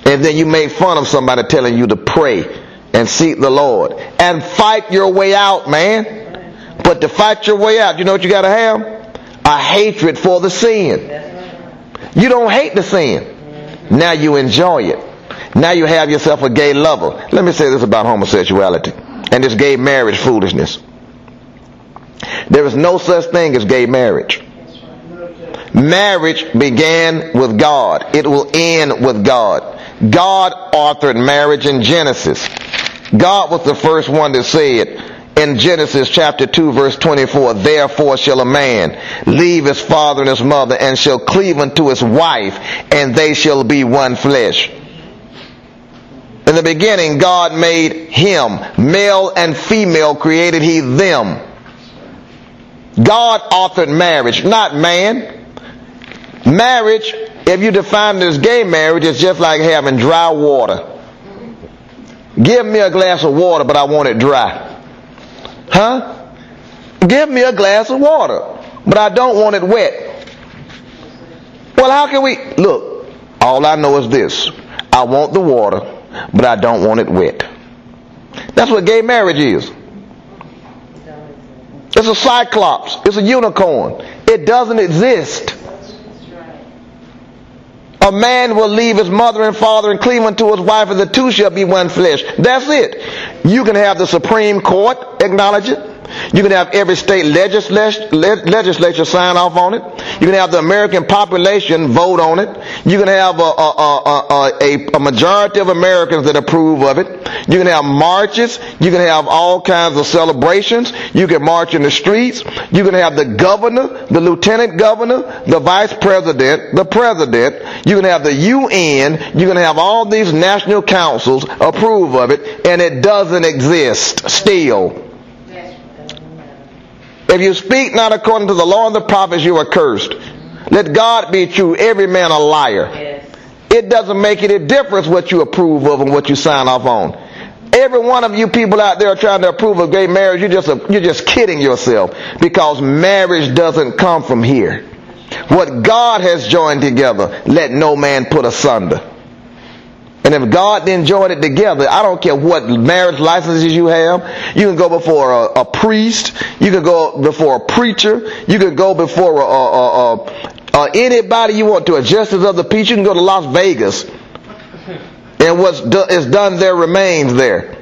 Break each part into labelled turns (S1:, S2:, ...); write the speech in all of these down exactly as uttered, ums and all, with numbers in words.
S1: And then you make fun of somebody telling you to pray and seek the Lord and fight your way out, man. But to fight your way out, you know what you got to have? A hatred for the sin. You don't hate the sin. Now you enjoy it. Now you have yourself a gay lover. Let me say this about homosexuality and this gay marriage foolishness. There is no such thing as gay marriage. Marriage began with God. It will end with God. God authored marriage in Genesis. God was the first one to say it in Genesis chapter two verse twenty-four. Therefore shall a man leave his father and his mother and shall cleave unto his wife, and they shall be one flesh. In the beginning God made him, male and female created he them. God authored marriage, not man. Marriage, if you define it as gay marriage, it's just like having dry water. Give me a glass of water, but I want it dry. Huh? Give me a glass of water, but I don't want it wet. Well, how can we? Look, all I know is this. I want the water, but I don't want it wet. That's what gay marriage is. It's a cyclops. It's a unicorn. It doesn't exist. A man will leave his mother and father and cleave unto his wife, and the two shall be one flesh. That's it. You can have the Supreme Court acknowledge it. You can have every state legislature, legislature sign off on it. You can have the American population vote on it. You can have a, a, a, a, a majority of Americans that approve of it. You can have marches. You can have all kinds of celebrations. You can march in the streets. You can have the governor, the lieutenant governor, the vice president, the president. You can have the U N. You can have all these national councils approve of it, and it doesn't exist still. If you speak not according to the law and the prophets, you are cursed. Let God be true, every man a liar. Yes. It doesn't make any difference what you approve of and what you sign off on. Every one of you people out there trying to approve of gay marriage, you're just, you're just kidding yourself, because marriage doesn't come from here. What God has joined together, let no man put asunder. And if God didn't join it together, I don't care what marriage licenses you have. You can go before a, a priest. You can go before a preacher. You can go before a, a, a, a, anybody you want to, a justice of the peace. You can go to Las Vegas. And what's do, is done there remains there.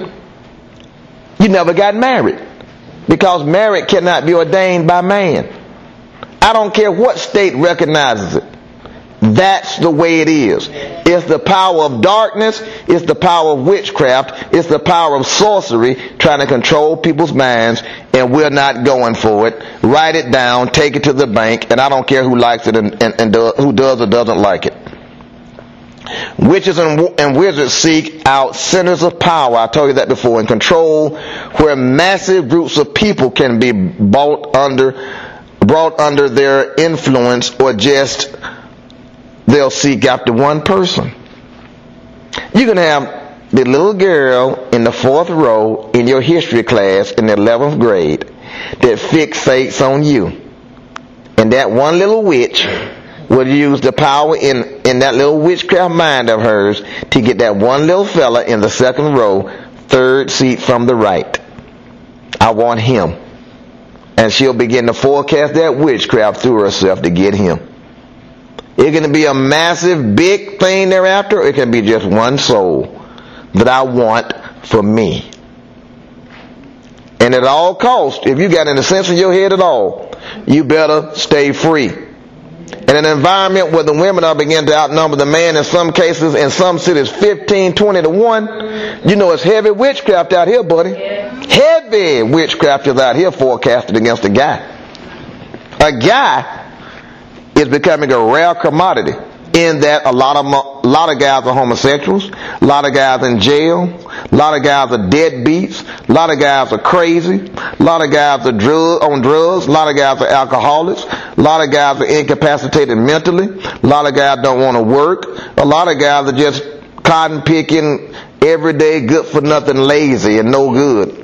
S1: You never got married, because marriage cannot be ordained by man. I don't care what state recognizes it. That's the way it is. It's the power of darkness. It's the power of witchcraft. It's the power of sorcery trying to control people's minds, and we're not going for it. Write it down, take it to the bank, and I don't care who likes it and, and, and do, who does or doesn't like it. Witches and, and wizards seek out centers of power, I told you that before, and control where massive groups of people can be brought under, brought under their influence, or just they'll seek after one person. You can have the little girl in the fourth row in your history class in the eleventh grade that fixates on you. And that one little witch will use the power in, in that little witchcraft mind of hers to get that one little fella in the second row, third seat from the right. I want him. And she'll begin to forecast that witchcraft through herself to get him. It can be a massive, big thing thereafter, or it can be just one soul that I want for me. And at all costs, if you got any sense in your head at all, you better stay free. In an environment where the women are beginning to outnumber the man, in some cases, in some cities, fifteen, twenty to one, you know it's heavy witchcraft out here, buddy. Heavy witchcraft is out here forecasted against a guy. A guy is becoming a rare commodity, in that a lot of a lot of guys are homosexuals, a lot of guys in jail, a lot of guys are deadbeats, a lot of guys are crazy, a lot of guys are drug on drugs, a lot of guys are alcoholics, a lot of guys are incapacitated mentally, a lot of guys don't want to work, a lot of guys are just cotton picking, everyday, good for nothing, lazy and no good.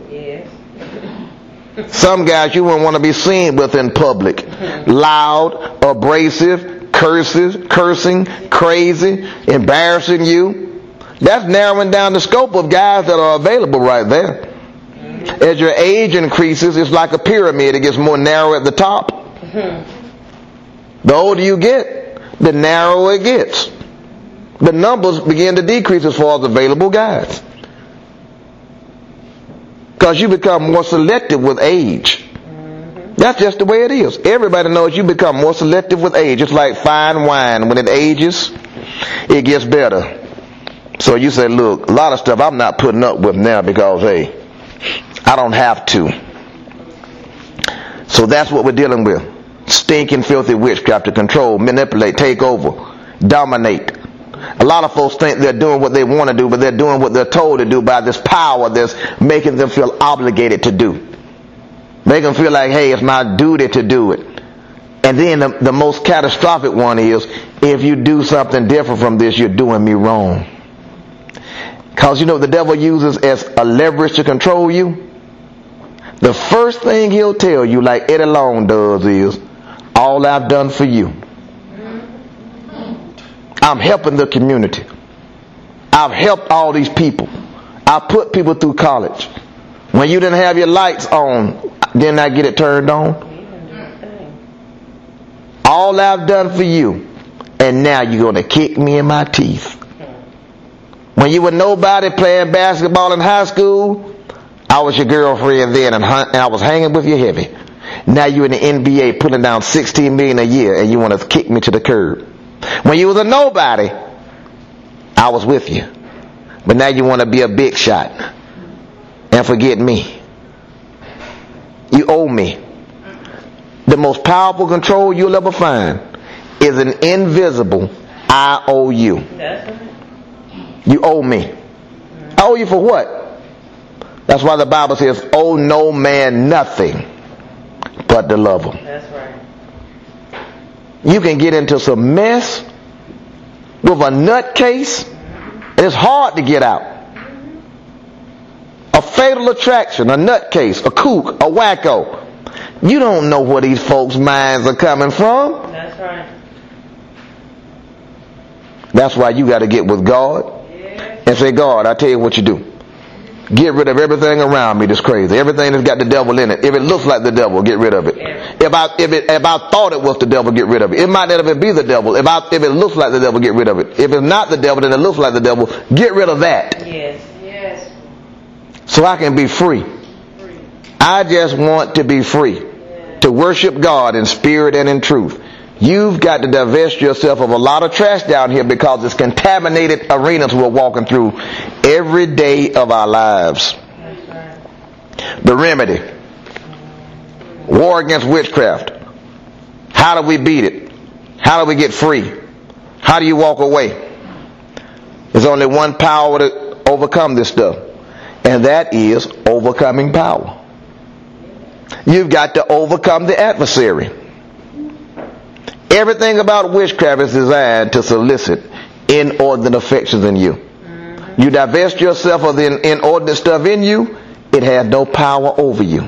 S1: Some guys you wouldn't want to be seen with in public. Loud, abrasive, curses, cursing, crazy, embarrassing you. That's narrowing down the scope of guys that are available right there. As your age increases, it's like a pyramid. It gets more narrow at the top. The older you get, the narrower it gets. The numbers begin to decrease as far as available guys. Because you become more selective with age. That's just the way it is. Everybody knows you become more selective with age. It's like fine wine. When it ages, it gets better. So you say, look, a lot of stuff I'm not putting up with now because, hey, I don't have to. So that's what we're dealing with. Stinking, filthy witchcraft to control, manipulate, take over, dominate. A lot of folks think they're doing what they want to do, but they're doing what they're told to do by this power that's making them feel obligated to do. Make them feel like, hey, it's my duty to do it. And then the, the most catastrophic one is, if you do something different from this, you're doing me wrong. Because you know what the devil uses as a leverage to control you? The first thing he'll tell you, like Eddie Long does, is, all I've done for you. I'm helping the community. I've helped all these people. I put people through college. When you didn't have your lights on, didn't I get it turned on? All I've done for you, and now you're going to kick me in my teeth. When you were nobody playing basketball in high school, I was your girlfriend then, and I was hanging with you heavy. Now you're in the N B A putting down sixteen million dollars a year, and you want to kick me to the curb. When you was a nobody, I was with you. But now you want to be a big shot and forget me. You owe me. The most powerful control you'll ever find is an invisible I owe you. You owe me. I owe you for what? That's why the Bible says, owe no man nothing but to love him.
S2: That's right.
S1: You can get into some mess with a nutcase, and it's hard to get out. A fatal attraction, a nutcase, a kook, a wacko. You don't know where these folks' minds are coming from.
S2: That's right.
S1: That's why you got to get with God
S2: Yes.
S1: and say, God, I tell you what you do. Get rid of everything around me that's crazy. Everything that's got the devil in it. If it looks like the devil, get rid of it. If I if it if I thought it was the devil, get rid of it. It might not even be the devil. If I if it looks like the devil, get rid of it. If it's not the devil, then it looks like the devil. Get rid of that.
S2: Yes. Yes.
S1: So I can be free.
S2: Free.
S1: I just want to be free.
S2: Yes.
S1: To worship God in spirit and in truth. You've got to divest yourself of a lot of trash down here because it's contaminated arenas we're walking through every day of our lives.
S2: That's right.
S1: The remedy. War against witchcraft. How do we beat it? How do we get free? How do you walk away? There's only one power to overcome this stuff, and that is overcoming power. You've got to overcome the adversary. Everything about witchcraft is designed to solicit inordinate affections in you. Mm-hmm. You divest yourself of the inordinate stuff in you, it has no power over you.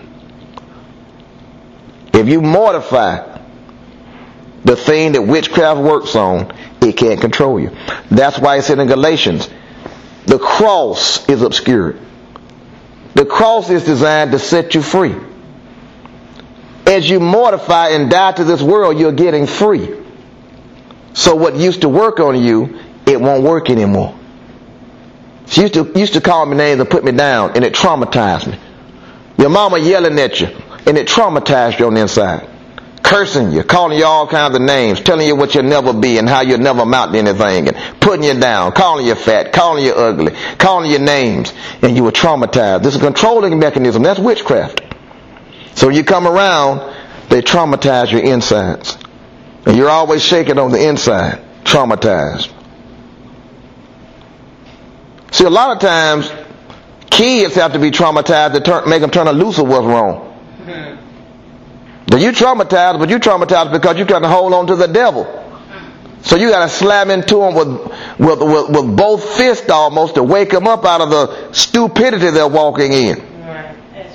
S1: If you mortify the thing that witchcraft works on, it can't control you. That's why it said in Galatians, the cross is obscured. The cross is designed to set you free. As you mortify and die to this world, you're getting free. So what used to work on you, it won't work anymore. She used to, used to call me names and put me down, and it traumatized me. Your mama yelling at you, and it traumatized you on the inside. Cursing you, calling you all kinds of names, telling you what you'll never be and how you'll never amount to anything, and putting you down, calling you fat, calling you ugly, calling you names, and you were traumatized. This is a controlling mechanism. That's witchcraft. So when you come around, they traumatize your insides. And you're always shaking on the inside, traumatized. See, a lot of times, kids have to be traumatized to turn, make them turn loose of what's wrong. Mm-hmm. But you traumatized, but you traumatized because you're trying to hold on to the devil. So you got to slam into them with, with, with, with both fists almost to wake them up out of the stupidity they're walking in.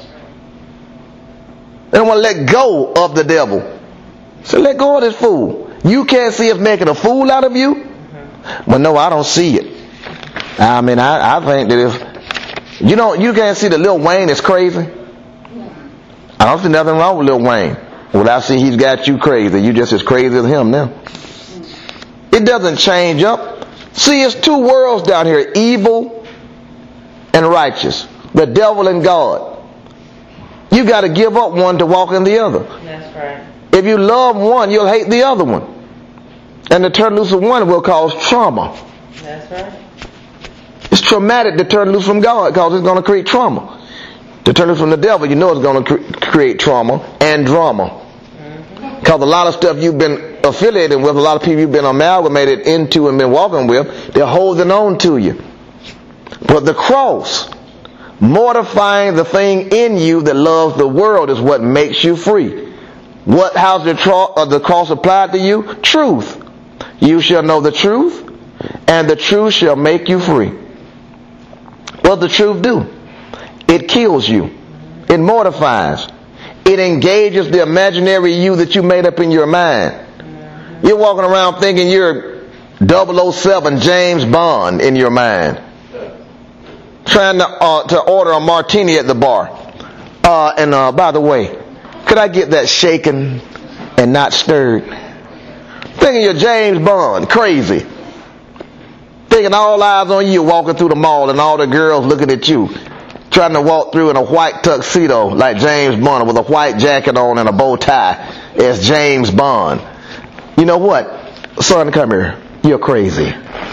S1: They don't want to let go of the devil. So let go of this fool. You can't see us making a fool out of you? Well, no, I don't see it. I mean, I, I think that if, you know, you can't see that Lil Wayne is crazy. I don't see nothing wrong with Lil Wayne. Well, I see he's got you crazy. You just as crazy as him now. It doesn't change up. See, it's two worlds down here, evil and righteous. The devil and God. You got to give up one to walk in the other.
S2: That's right.
S1: If you love one, you'll hate the other one. And to turn loose of one will cause trauma.
S2: That's right.
S1: It's traumatic to turn loose from God because it's going to create trauma. To turn loose from the devil, you know it's going to cre- create trauma and drama. Because a lot of stuff you've been affiliated with, a lot of people you've been amalgamated into and been walking with, they're holding on to you. But the cross, mortifying the thing in you that loves the world, is what makes you free. What? How's the, tro- uh, the cross applied to you? Truth. You shall know the truth, and the truth shall make you free. What does the truth do? It kills you. It mortifies. It engages the imaginary you that you made up in your mind. You're walking around thinking you're double oh seven James Bond in your mind. Trying to, uh, to order a martini at the bar. Uh, and uh, by the way, could I get that shaken and not stirred? Thinking you're James Bond, crazy. Thinking all eyes on you walking through the mall and all the girls looking at you. Trying to walk through in a white tuxedo like James Bond with a white jacket on and a bow tie as James Bond. You know what? Son, come here. You're crazy.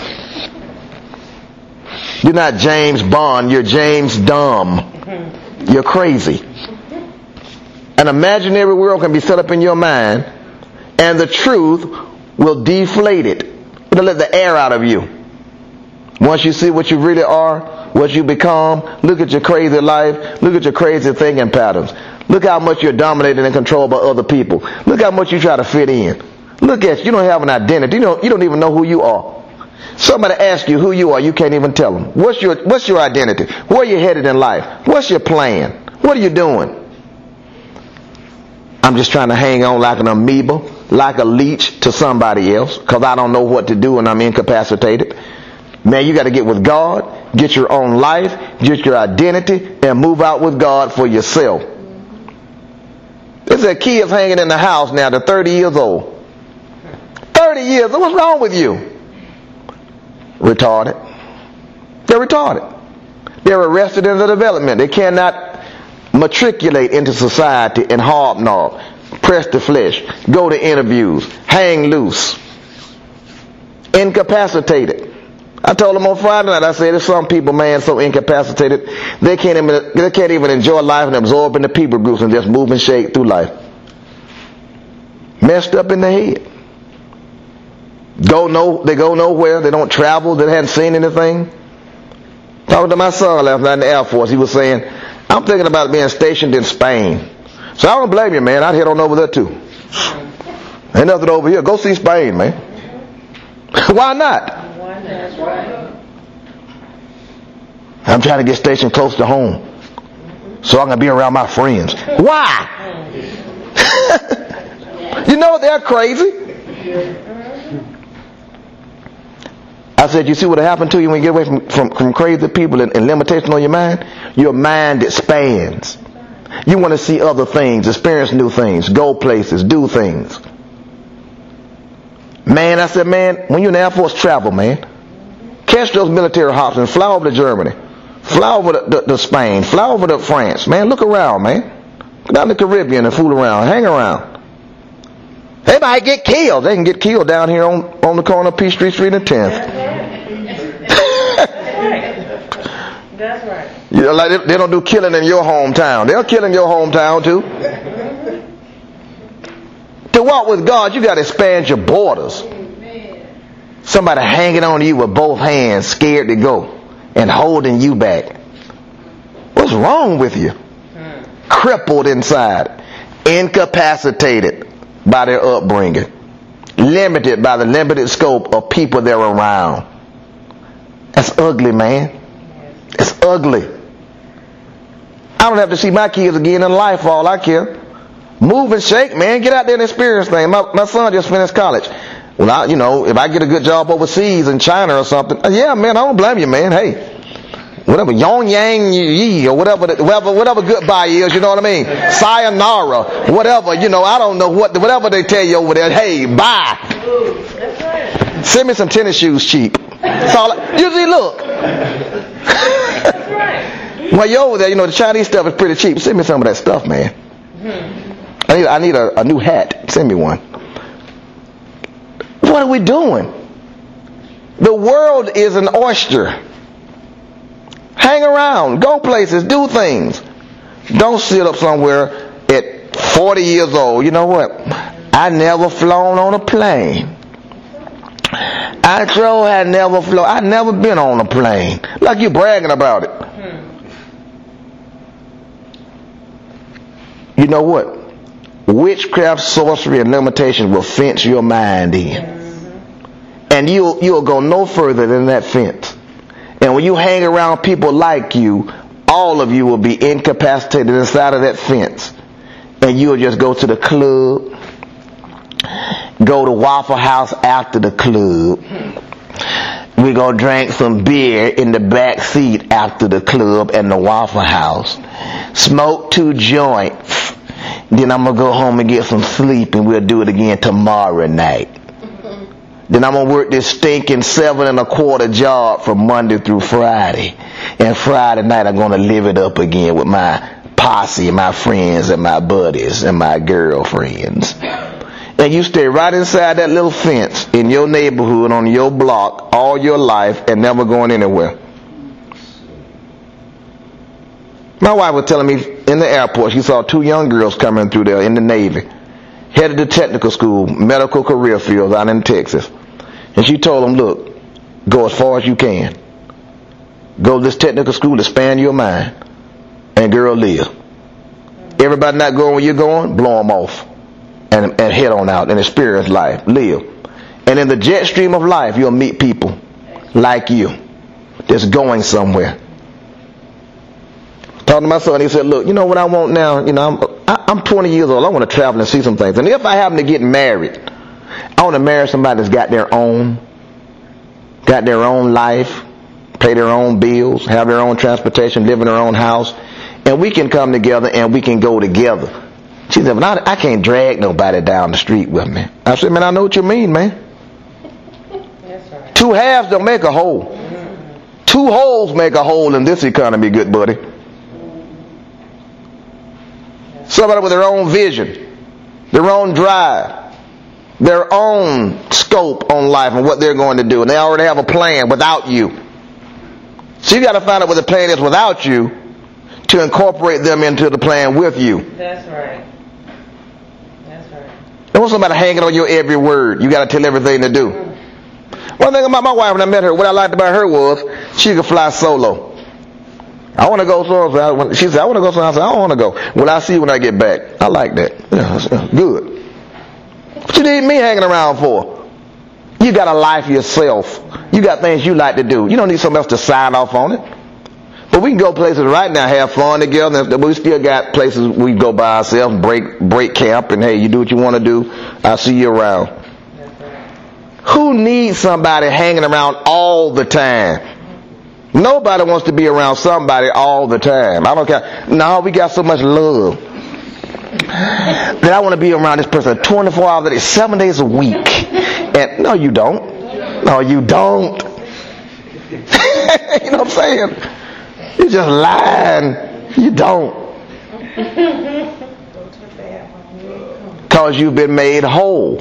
S1: You're not James Bond. You're James Dumb. You're crazy. An imaginary world can be set up in your mind, and the truth will deflate it. It'll let the air out of you. Once you see what you really are, what you become, look at your crazy life, look at your crazy thinking patterns. Look how much you're dominated and controlled by other people. Look how much you try to fit in. Look at you. You don't have an identity. You don't, you don't even know who you are. Somebody asks you who you are, you can't even tell them. What's your, what's your identity? Where are you headed in life? What's your plan? What are you doing? I'm just trying to hang on like an amoeba, like a leech to somebody else, because I don't know what to do and I'm incapacitated. Man, you got to get with God, get your own life, get your identity, and move out with God for yourself. There's a kids hanging in the house now. They're thirty years old. thirty years. What's wrong with you? Retarded. They're retarded. They're arrested in the development. They cannot matriculate into society and hobnob, press the flesh, go to interviews, hang loose, incapacitated. I told them on Friday night, I said, there's some people, man, so incapacitated, they can't even, they can't even enjoy life and absorb into people groups and just move and shake through life. Messed up in the head. Go no, they go nowhere, they don't travel, they hadn't seen anything. Talking to my son last night in the Air Force, he was saying, I'm thinking about being stationed in Spain. So I don't blame you, man, I'd head on over there too. Ain't nothing over here, go see Spain, man. Why not?
S2: That's right.
S1: I'm trying to get stationed close to home so I can be around my friends. Why? You know they're crazy. I said, you see what happened to you when you get away from, from, from crazy people and, and limitation on your mind? Your mind expands. You want to see other things, experience new things, go places, do things. Man, I said, man, when you're in the Air Force, travel, man. Catch those military hops and fly over to Germany. Fly over to, to, to Spain. Fly over to France. Man, look around, man. Go down to the Caribbean and fool around. Hang around. They might get killed. They can get killed down here on, on the corner of Peachtree Street and tenth.
S2: That's right.
S1: You know, like they, they don't do killing in your hometown. They'll kill in your hometown too. To walk with God, you got to expand your borders. Somebody hanging on to you with both hands, scared to go, and holding you back. What's wrong with you? Hmm. Crippled inside, incapacitated by their upbringing, limited by the limited scope of people they're around. That's ugly, man. It's ugly. I don't have to see my kids again in life for all I care. Move and shake, man. Get out there and experience things. My, my son just finished college. Well, I, you know, if I get a good job overseas in China or something, yeah, man, I don't blame you, man. Hey. Whatever, yong yang yi, or whatever, whatever, whatever goodbye is, you know what I mean? Sayonara, whatever, you know, I don't know what, whatever they tell you over there. Hey, bye.
S2: Ooh, that's right.
S1: Send me some tennis shoes cheap. That's all. I, you see, look.
S2: That's right.
S1: While you're over there, you know, the Chinese stuff is pretty cheap. Send me some of that stuff, man.
S2: Hmm.
S1: I need, I need a, a new hat. Send me one. What are we doing? The world is an oyster. Hang around, go places, do things. Don't sit up somewhere at forty years old. You know what? I never flown on a plane. I sure had never flown. I never been on a plane. Like you bragging about it.
S2: Hmm.
S1: You know what? Witchcraft, sorcery, and limitation will fence your mind in.
S2: Mm-hmm.
S1: And you'll, you'll go no further than that fence. And when you hang around people like you, all of you will be incapacitated inside of that fence. And you'll just go to the club, go to Waffle House after the club. We're going to drink some beer in the back seat after the club and the Waffle House. Smoke two joints. Then I'm going to go home and get some sleep, and we'll do it again tomorrow night. Then I'm going to work this stinking seven and a quarter job from Monday through Friday. And Friday night I'm going to live it up again with my posse, my friends, and my buddies, and my girlfriends. And you stay right inside that little fence in your neighborhood, on your block, all your life, and never going anywhere. My wife was telling me in the airport, she saw two young girls coming through there in the Navy. Headed to technical school, medical career fields out in Texas. And she told them, look, go as far as you can. Go to this technical school, expand your mind. And girl, live. Everybody not going where you're going, blow them off. And, and head on out and experience life. Live. And in the jet stream of life, you'll meet people like you that's going somewhere. Talking to my son, he said, look, you know what I want now? You know, I'm, I, I'm twenty years old. I want to travel and see some things. And if I happen to get married, I want to marry somebody that's got their own, got their own life, pay their own bills, have their own transportation, live in their own house, and we can come together and we can go together. She said, well, I, I can't drag nobody down the street with me. I said, man, I know what you mean, man.
S2: That's right.
S1: Two halves don't make a whole.
S2: Mm-hmm.
S1: Two holes make a hole in this economy, good buddy. Somebody with their own vision, their own drive, their own scope on life and what they're going to do. And they already have a plan without you. So you got to find out what the plan is without you to incorporate them into the plan with you.
S2: That's right. That's right.
S1: Don't want somebody hanging on your every word. You got to tell everything to do. One thing about my wife when I met her, what I liked about her was she could fly solo. I want to go so. She said, I want to go so. I said, I don't want to go. Well, I'll see you when I get back. I like that. Yeah, good. What you need me hanging around for? You got a life yourself. You got things you like to do. You don't need somebody else to sign off on it. But we can go places right now, have fun together. But we still got places we go by ourselves, break break camp, and hey, you do what you want to do. I'll see you around.
S2: That's right.
S1: Who needs somebody hanging around all the time? Nobody wants to be around somebody all the time. I don't care. No, we got so much love that I want to be around this person twenty-four hours a day, seven days a week. And no, you don't. No, you don't. You know what I'm saying? You're just lying. You don't. Because you've been made whole.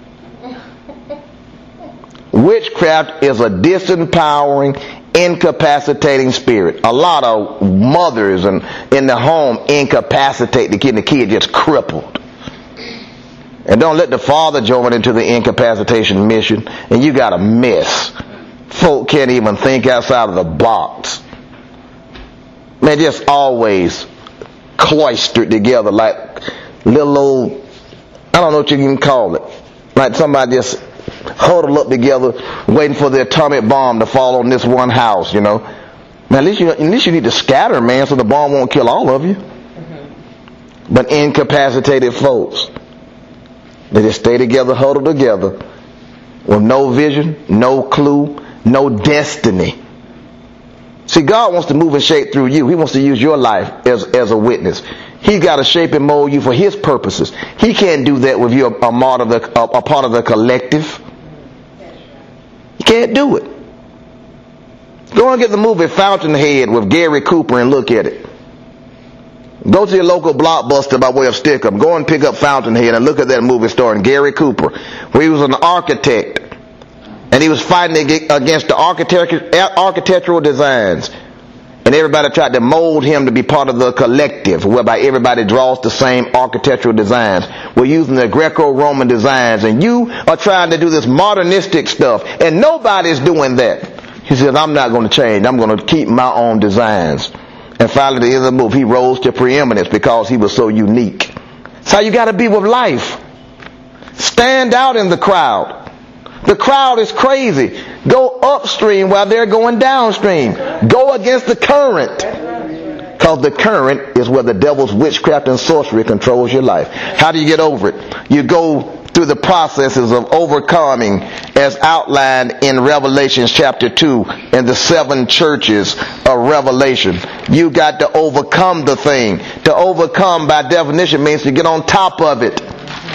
S1: Witchcraft is a disempowering, incapacitating spirit. A lot of mothers and in the home incapacitate the kid, and the kid just crippled. And don't let the father join into the incapacitation mission, and you got a mess. Folk can't even think outside of the box. Man, just always cloistered together like little old, I don't know what you can call it. Like somebody just huddled up together waiting for the atomic bomb to fall on this one house, you know. Man, at least you, at least you need to scatter, man, so the bomb won't kill all of you. Mm-hmm. but incapacitated folks. They just stay together, huddled together, with no vision, no clue, no destiny. See, God wants to move and shape through you. He wants to use your life as, as a witness. He's got to shape and mold you for His purposes. He can't do that with you a, a, part of the, a, a part of the collective. You can't do it. Go and get the movie Fountainhead with Gary Cooper and look at it. Go to your local Blockbuster by way of Stickum. Go and pick up Fountainhead and look at that movie starring Gary Cooper, where he was an architect. And he was fighting against the architectural designs. And everybody tried to mold him to be part of the collective, whereby everybody draws the same architectural designs. We're using the Greco-Roman designs, and you are trying to do this modernistic stuff, and nobody's doing that. He said, I'm not going to change. I'm going to keep my own designs. And finally, at the end of the movie, he rose to preeminence because he was so unique. That's how you got to be with life. Stand out in the crowd. The crowd is crazy. Go upstream while they're going downstream. Go against the current. Because the current is where the devil's witchcraft and sorcery controls your life. How do you get over it? You go through the processes of overcoming as outlined in Revelation chapter two in the seven churches of Revelation. You got to overcome the thing. To overcome by definition means to get on top of it.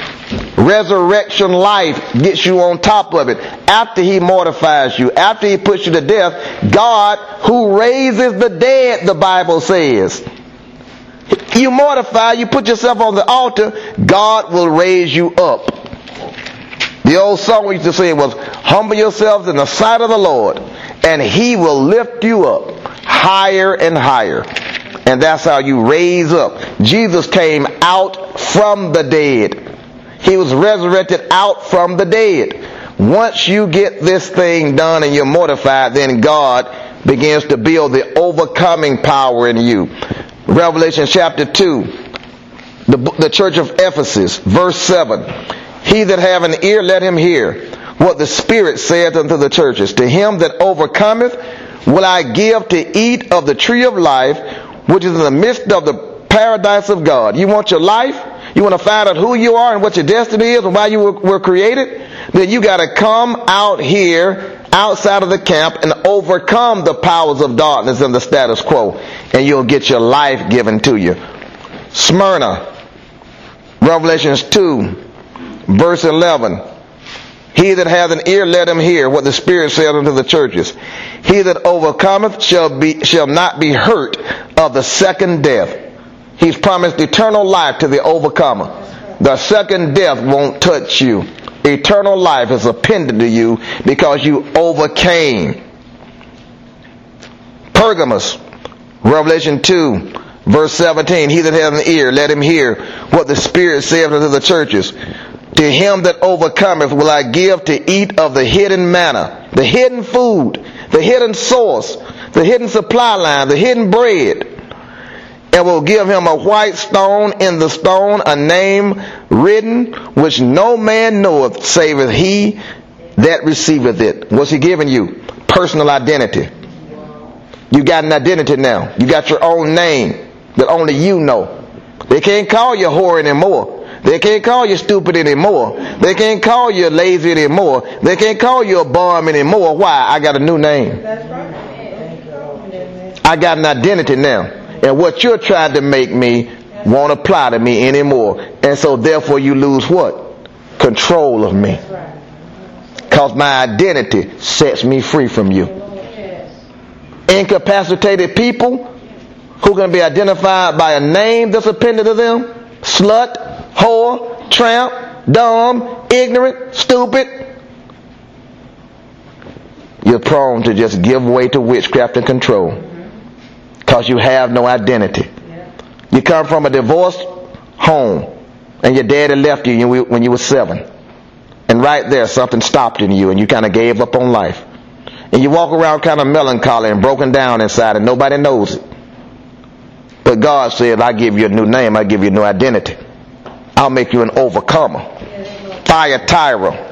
S1: Resurrection life gets you on top of it. After He mortifies you, after He puts you to death, God who raises the dead, the Bible says. You mortify, you put yourself on the altar, God will raise you up. The old song we used to sing was, humble yourselves in the sight of the Lord, and He will lift you up higher and higher. And that's how you raise up. Jesus came out from the dead. He was resurrected out from the dead. Once you get this thing done and you're mortified, then God begins to build the overcoming power in you. Revelation chapter two, the, the church of Ephesus, verse seven. He that have an ear, let him hear what the Spirit saith unto the churches. To him that overcometh will I give to eat of the tree of life, which is in the midst of the paradise of God. You want your life? You want to find out who you are and what your destiny is and why you were, were created? Then you got to come out here, outside of the camp, and overcome the powers of darkness and the status quo. And you'll get your life given to you. Smyrna, Revelations two, verse eleven. He that hath an ear, let him hear what the Spirit saith unto the churches. He that overcometh shall be shall not be hurt of the second death. He's promised eternal life to the overcomer. The second death won't touch you. Eternal life is appended to you because you overcame. Pergamos, Revelation two, verse seventeen. He that hath an ear, let him hear what the Spirit saith unto the churches. To him that overcometh will I give to eat of the hidden manna, the hidden food, the hidden source, the hidden supply line, the hidden bread. And will give him a white stone, in the stone a name written, which no man knoweth, saveth he that receiveth it. What's He giving you? Personal identity. You got an identity now. You got your own name that only you know. They can't call you whore anymore. They can't call you stupid anymore. They can't call you lazy anymore. They can't call you a bum anymore. Why? I got a new name. I got an identity now. And what you're trying to make me won't apply to me anymore. And so therefore you lose what? Control of me. Because my identity sets me free from you. Incapacitated people who can be identified by a name that's appended to them. Slut, whore, tramp, dumb, ignorant, stupid. You're prone to just give way to witchcraft and control. Because you have no identity. You come from a divorced home, and your daddy left you when you were seven. And right there, something stopped in you, and you kind of gave up on life. And you walk around kind of melancholy and broken down inside, and nobody knows it. But God said, I give you a new name, I give you a new identity. I'll make you an overcomer. Thyatira.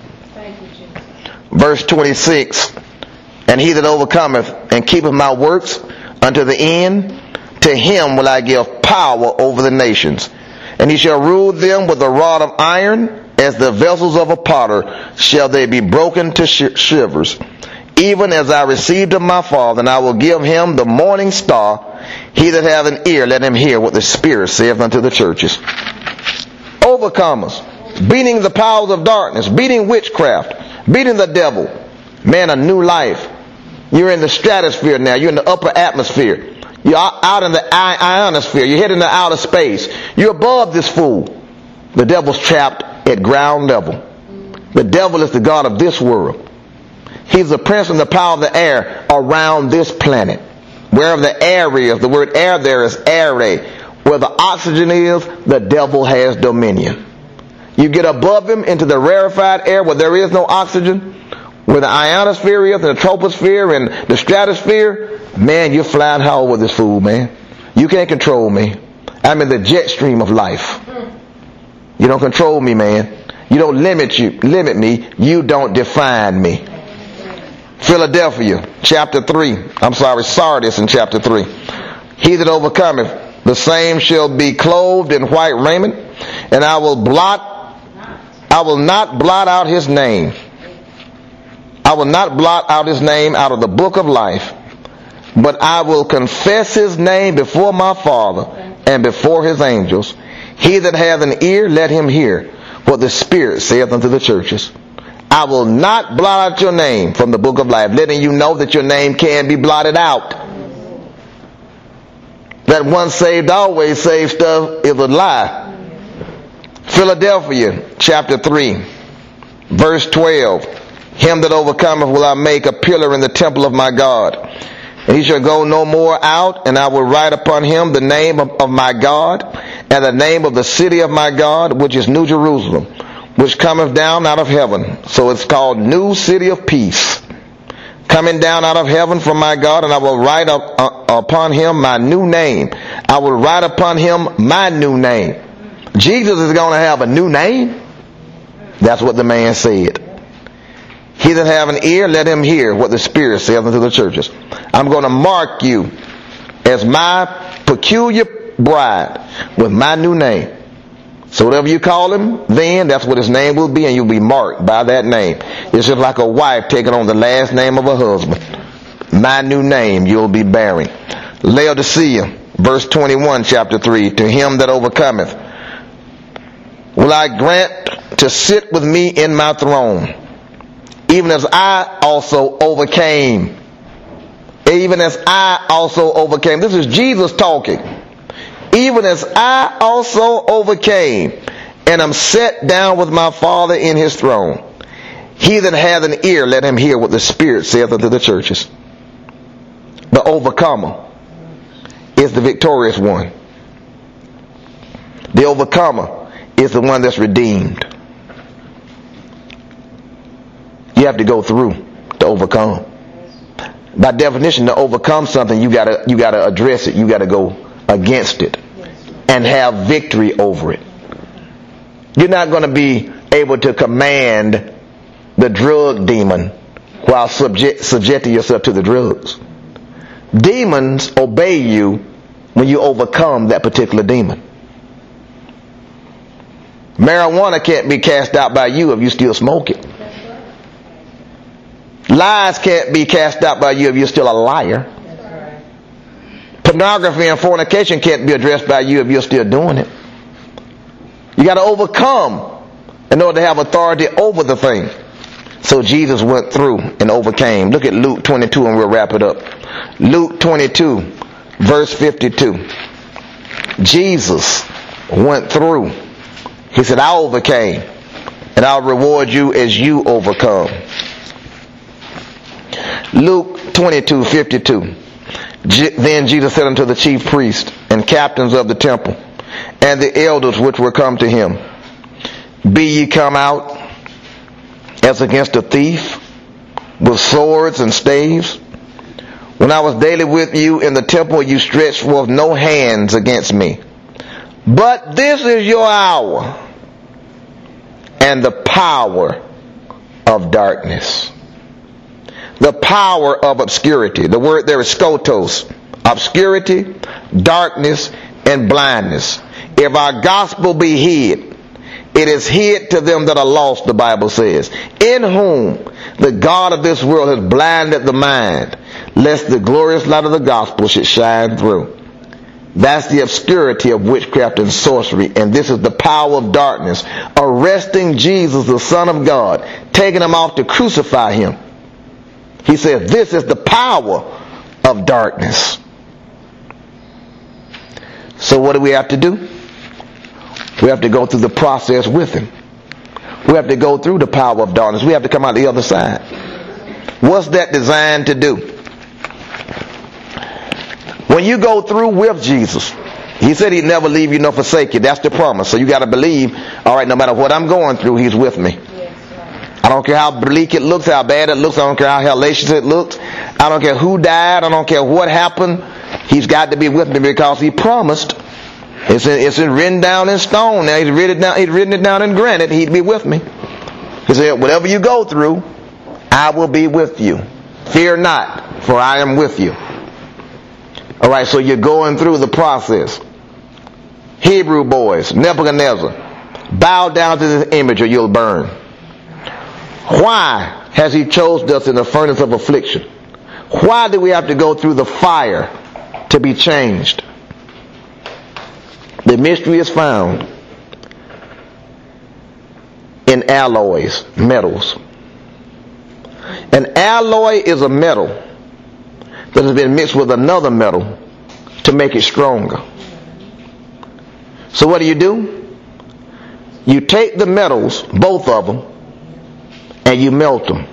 S1: Verse twenty-six. And he that overcometh and keepeth my works unto the end, To him will I give power over the nations, and he shall rule them with a rod of iron. As the vessels of a potter shall they be broken to sh- shivers, even as I received of my Father, and I will give him the morning star. He that hath an ear, let him hear what the Spirit saith unto the churches. Overcomers, beating the powers of darkness, beating witchcraft, beating the devil. Man, a new life. You're in the stratosphere now. You're in the upper atmosphere. You're out in the ionosphere. You're heading to outer space. You're above this fool. The devil's trapped at ground level. The devil is the god of this world. He's the prince and the power of the air around this planet. Wherever the air is, the word air there is aire. Where the oxygen is, the devil has dominion. You get above him into the rarefied air where there is no oxygen, where the ionosphere is, and the troposphere, and the stratosphere, man, you're flying high over this fool, man. You can't control me. I'm in the jet stream of life. You don't control me, man. You don't limit you, limit me. You don't define me. Philadelphia, chapter three. I'm sorry, Sardis in chapter three. He that overcometh, the same shall be clothed in white raiment, and I will blot, I will not blot out his name. I will not blot out his name out of the book of life, but I will confess his name before my Father and before his angels. He that hath an ear, let him hear what the Spirit saith unto the churches. I will not blot out your name from the book of life, letting you know that your name can be blotted out. That once saved, always saved stuff is a lie. Philadelphia, chapter three, verse twelve. Him that overcometh will I make a pillar in the temple of my God. And he shall go no more out, and I will write upon him the name of, of my God, and the name of the city of my God, which is New Jerusalem, which cometh down out of heaven. So it's called New City of Peace. Coming down out of heaven from my God, and I will write up, uh, upon him my new name. I will write upon him my new name. Jesus is going to have a new name. That's what the man said. He that have an ear, let him hear what the Spirit saith unto the churches. I'm going to mark you as my peculiar bride with my new name. So whatever you call him, then that's what his name will be, and you'll be marked by that name. It's just like a wife taking on the last name of her husband. My new name you'll be bearing. Laodicea, verse twenty-one, chapter three. To him that overcometh will I grant to sit with me in my throne, even as I also overcame. Even as I also overcame. This is Jesus talking. Even as I also overcame, and am set down with my Father in his throne. He that hath an ear, let him hear what the Spirit saith unto the churches. The overcomer is the victorious one. The overcomer is the one that's redeemed. You have to go through to overcome. By definition, to overcome something, you gotta you gotta address it. You gotta go against it and have victory over it. You're not going to be able to command the drug demon while subject, subjecting yourself to the drugs. Demons obey you when you overcome that particular demon. Marijuana can't be cast out by you if you still smoke it. Lies can't be cast out by you if you're still a liar. Pornography and fornication can't be addressed by you if you're still doing it. You got to overcome in order to have authority over the thing. So Jesus went through and overcame. Look at Luke twenty-two and we'll wrap it up. Luke twenty-two, verse fifty-two. Jesus went through. He said, I overcame, and I'll reward you as you overcome. Luke twenty-two, fifty-two. Then Jesus said unto the chief priests and captains of the temple and the elders which were come to him, Be ye come out as against a thief with swords and staves? When I was daily with you in the temple, you stretched forth no hands against me. But this is your hour and the power of darkness. The power of obscurity. The word there is skotos. obscurity, darkness, and blindness. If our gospel be hid, it is hid to them that are lost, the Bible says, in whom the God of this world has blinded the mind, lest the glorious light of the gospel should shine through. That's the obscurity of witchcraft and sorcery, and this is the power of darkness, arresting Jesus, the Son of God, taking him off to crucify him. He says this is the power of darkness. So what do we have to do? We have to go through the process with him. We have to go through the power of darkness. We have to come out the other side. What's that designed to do? When you go through with Jesus, he said he'd never leave you nor forsake you. That's the promise. So you got to believe, all right, no matter what I'm going through, he's with me. I don't care how bleak it looks, how bad it looks. I don't care how hellacious it looks. I don't care who died. I don't care what happened. He's got to be with me because he promised. It's in, it's in written down in stone. Now he's written it down. He's written it down in granite. He'd be with me. He said, whatever you go through, I will be with you. Fear not, for I am with you. All right, so you're going through the process. Hebrew boys, Nebuchadnezzar, bow down to this image or you'll burn. Why has he chosen us in the furnace of affliction? Why do we have to go through the fire to be changed? The mystery is found in alloys, metals. An alloy is a metal that has been mixed with another metal to make it stronger. So what do you do? You take the metals, both of them, and you melt them.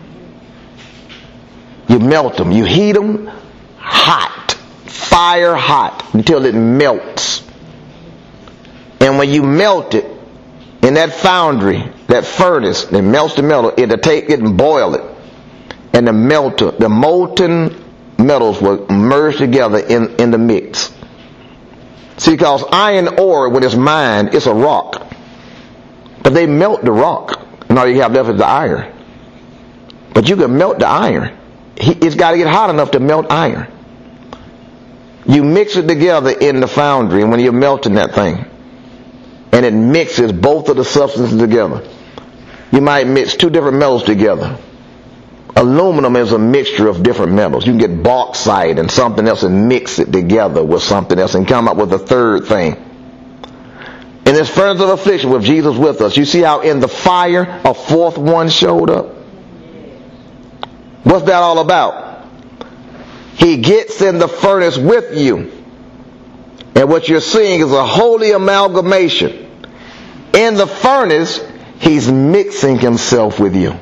S1: You melt them. You heat them hot, fire hot, until it melts. And when you melt it in that foundry, that furnace, it melts the metal, it'll take it and boil it. And the melter, the molten metals will merge together in, in the mix. See, because iron ore, when it's mined, it's a rock. But they melt the rock, and all you have left is the iron. But you can melt the iron. It's got to get hot enough to melt iron. You mix it together in the foundry when you're melting that thing. And it mixes both of the substances together. You might mix two different metals together. Aluminum is a mixture of different metals. You can get bauxite and something else and mix it together with something else and come up with a third thing. In this furnace of affliction with Jesus with us, you see how in the fire a fourth one showed up? What's that all about? He gets in the furnace with you. And what you're seeing is a holy amalgamation. In the furnace, he's mixing himself with you.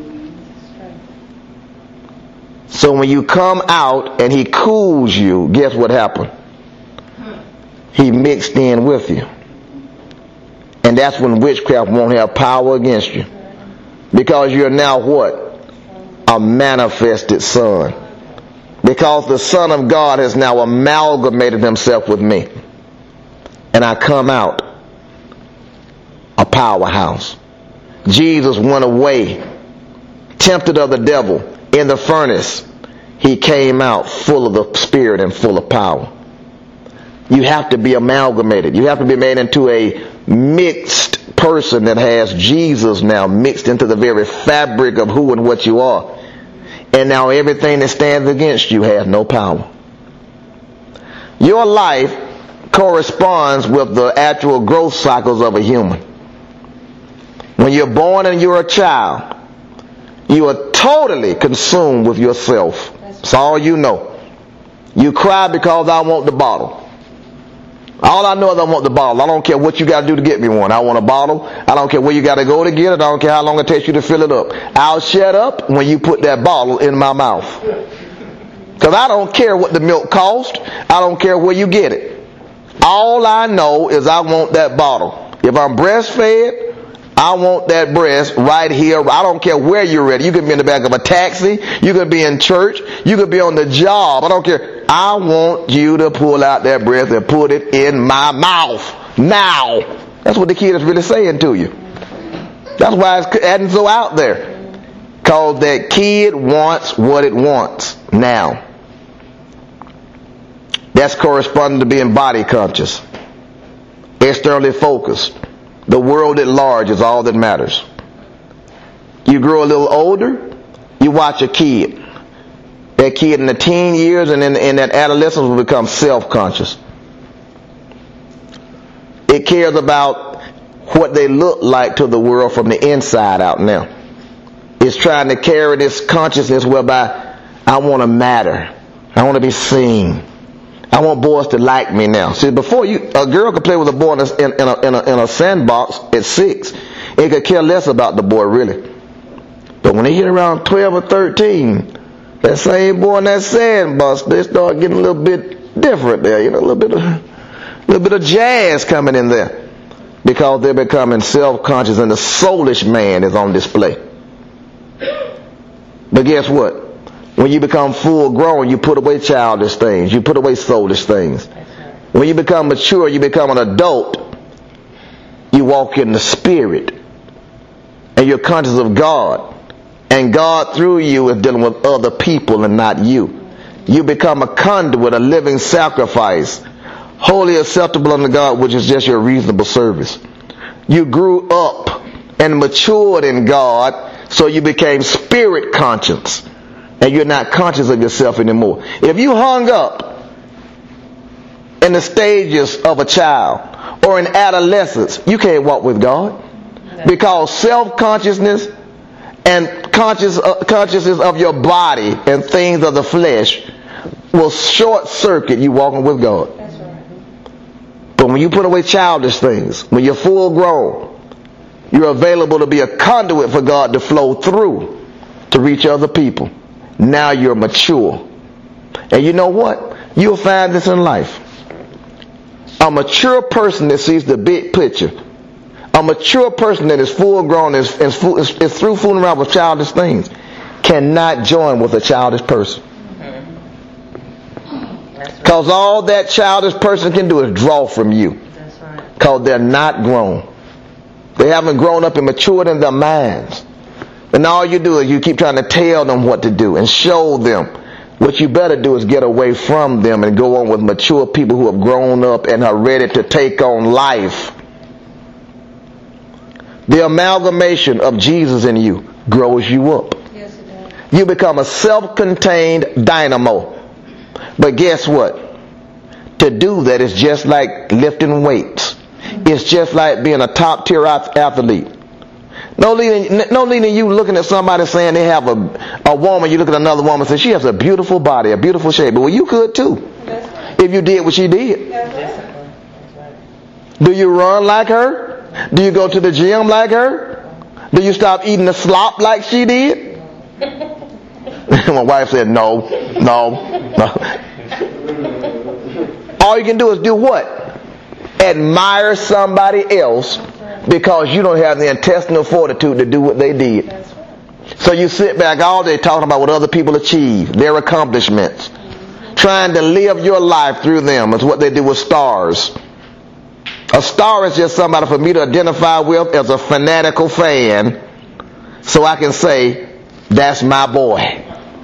S1: So when you come out and he cools you, guess what happened? He mixed in with you. And that's when witchcraft won't have power against you. Because you're now what? A manifested son. Because the Son of God has now amalgamated himself with me. And I come out a powerhouse. Jesus went away, tempted of the devil, in the furnace. He came out full of the Spirit and full of power. You have to be amalgamated. You have to be made into a mixed person that has Jesus now mixed into the very fabric of who and what you are. And now everything that stands against you has no power. Your life corresponds with the actual growth cycles of a human. When you're born and you're a child, you are totally consumed with yourself. That's all you know. You cry because I want the bottle. All I know is I want the bottle. I don't care what you got to do to get me one. I want a bottle. I don't care where you got to go to get it. I don't care how long it takes you to fill it up. I'll shut up when you put that bottle in my mouth. Because I don't care what the milk costs. I don't care where you get it. All I know is I want that bottle. If I'm breastfed, I want that breast right here. I don't care where you're at. You could be in the back of a taxi. You could be in church. You could be on the job. I don't care. I want you to pull out that breast and put it in my mouth. Now. That's what the kid is really saying to you. That's why it's adding so out there. Because that kid wants what it wants now. That's corresponding to being body conscious, externally focused. The world at large is all that matters. You grow a little older, you watch a kid. That kid in the teen years and in, in that adolescence will become self-conscious. It cares about what they look like to the world from the inside out now. It's trying to carry this consciousness whereby I want to matter. I want to be seen. I want boys to like me now. See, before you, a girl could play with a boy in a, in, in, a, in, a, in a sandbox at six. It could care less about the boy, really. But when they get around twelve or thirteen, that same boy in that sandbox, they start getting a little bit different there. You know, a little bit of, a little bit of jazz coming in there. Because they're becoming self-conscious and the soulish man is on display. But guess what? When you become full grown, you put away childish things. You put away soulish things. When you become mature, you become an adult. You walk in the Spirit. And you're conscious of God. And God through you is dealing with other people and not you. You become a conduit, a living sacrifice. Wholly acceptable unto God, which is just your reasonable service. You grew up and matured in God, so you became spirit conscious. And you're not conscious of yourself anymore. If you hung up in the stages of a child or in adolescence, you can't walk with God. Because self-consciousness and conscious, uh, consciousness of your body and things of the flesh will short-circuit you walking with God. But when you put away childish things, when you're full grown, you're available to be a conduit for God to flow through to reach other people. Now you're mature. And you know what? You'll find this in life. A mature person that sees the big picture, a mature person that is full grown, is, is, is, is through fooling around with childish things, cannot join with a childish person. Because all that childish person can do is draw from you.
S2: That's right.
S1: Because they're not grown. They haven't grown up and matured in their minds. And all you do is you keep trying to tell them what to do and show them. What you better do is get away from them and go on with mature people who have grown up and are ready to take on life. The amalgamation of Jesus in you grows you up.
S2: Yes, it does.
S1: You become a self-contained dynamo. But guess what? To do that is just like lifting weights. It's just like being a top tier athlete. No leading, no leading you looking at somebody saying they have a, a woman, you look at another woman and say she has a beautiful body, a beautiful shape. But well, you could too.
S2: That's right.
S1: If you did what she did.
S2: That's right. That's right.
S1: Do you run like her? Do you go to the gym like her? Do you stop eating the slop like she did? My wife said no, no, no. All you can do is do what? Admire somebody else because you don't have the intestinal fortitude to do what they did.
S2: That's right.
S1: So you sit back all day talking about what other people achieve, their accomplishments. Trying to live your life through them is what they do with stars. A star is just somebody for me to identify with as a fanatical fan so I can say, that's my boy.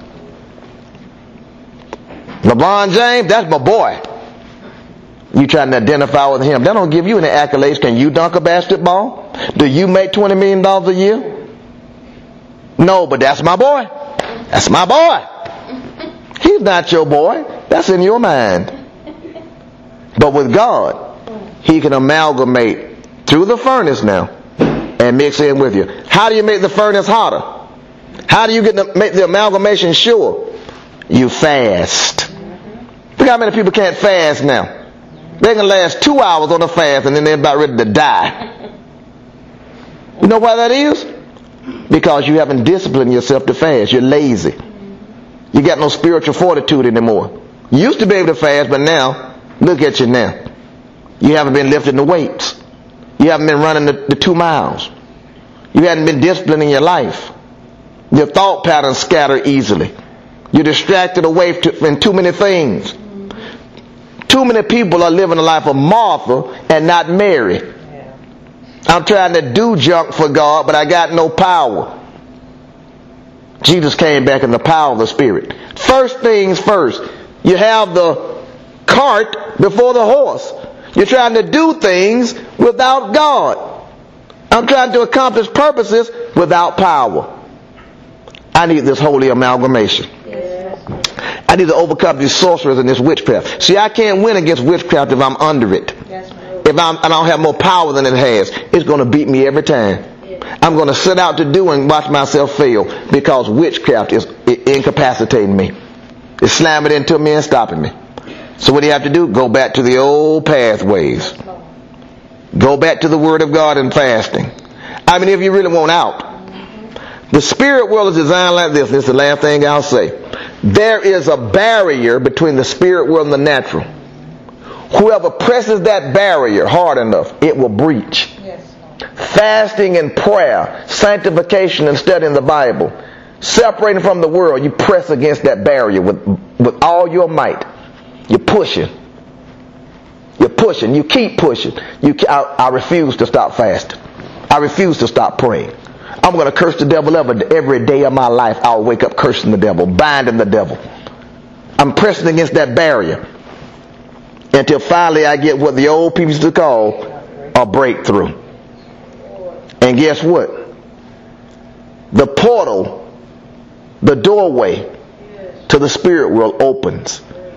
S1: LeBron James, that's my boy. You trying to identify with him. That don't give you any accolades. Can you dunk a basketball? Do you make twenty million dollars a year? No, but that's my boy. That's my boy. He's not your boy. That's in your mind. But with God, He can amalgamate through the furnace now and mix in with you. How do you make the furnace hotter? How do you get the, make the amalgamation sure? You fast. Look how many people can't fast now. They can last two hours on a fast and then they're about ready to die. You know why that is? Because you haven't disciplined yourself to fast. You're lazy. You got no spiritual fortitude anymore. You used to be able to fast, but now, look at you now. You haven't been lifting the weights. You haven't been running the, the two miles. You haven't been disciplining your life. Your thought patterns scatter easily. You're distracted away from too many things. Too many people are living a life of Martha and not Mary.
S2: Yeah.
S1: I'm trying to do junk for God, but I got no power. Jesus came back in the power of the Spirit. First things first, you have the cart before the horse. You're trying to do things without God. I'm trying to accomplish purposes without power. I need this holy amalgamation. I need to overcome these sorcerers and this witchcraft. See, I can't win against witchcraft if I'm under it. If I'm, I don't have more power than it has, it's going to beat me every time. I'm going to set out to do and watch myself fail because witchcraft is incapacitating me. It's slamming into me and stopping me. So what do you have to do? Go back to the old pathways. Go back to the Word of God and fasting. I mean, if you really want out. The spirit world is designed like this. This is the last thing I'll say. There is a barrier between the spirit world and the natural. Whoever presses that barrier hard enough, it will breach.
S2: Yes.
S1: Fasting and prayer, sanctification and studying the Bible, separating from the world, you press against that barrier with, with all your might. You're pushing. You're pushing. You keep pushing. You, I, I refuse to stop fasting. I refuse to stop praying. I'm going to curse the devil every, every day of my life. I'll wake up cursing the devil, binding the devil. I'm pressing against that barrier until finally I get what the old people used to call a breakthrough. And guess what? The portal, the doorway to the spirit world opens.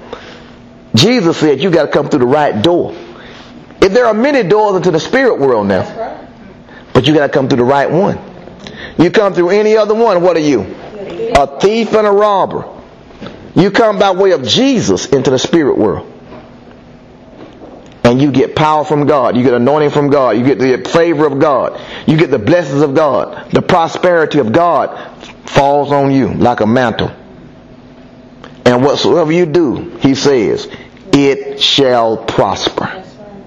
S1: Jesus said you got to come through the right door. If there are many doors into the spirit world now, but you got to come through the right one. You come through any other one, what are you? A thief and a robber. You come by way of Jesus into the spirit world. And you get power from God. You get anointing from God. You get the favor of God. You get the blessings of God. The prosperity of God falls on you like a mantle. And whatsoever you do, he says, it shall prosper.